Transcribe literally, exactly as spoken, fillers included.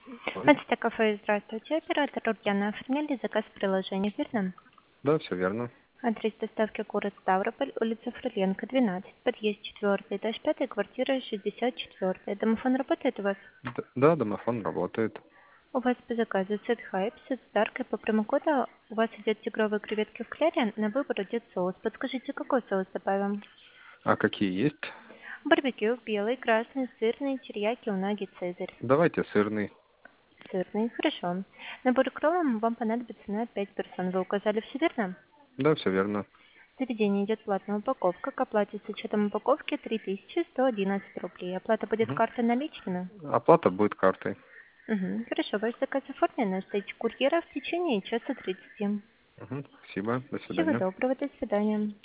Мастер кафе, здравствуйте. Оператор Ульяна, оформили заказ в приложении, верно? Да, все верно. Адрес доставки город Ставрополь, улица Фроленко, двенадцать, подъезд четвертый, этаж пятый, квартира шестьдесят четыре. Домофон работает у вас? Д- Да, домофон работает. У вас по заказу сет хайп, сет старк, и по промокоду у вас идет тигровые креветки в кляре, на выбор идет соус. Подскажите, какой соус добавим? А какие есть? Барбекю, белый, красный, сырный, терияки, унаги, цезарь. Давайте сырный. Сырный, хорошо. Набор кроллом вам понадобится на пять персон. Вы указали все верно? Да, все верно. В заведении идет платная упаковка. К оплате с учетом упаковки три тысячи сто одиннадцать рублей. Оплата будет Мгм. картой наличными? Оплата будет картой. Угу. Хорошо, ваш заказ оформлен. Ждите курьера в течение часа тридцати. Мгм. Спасибо. До Всего свидания. доброго, до свидания.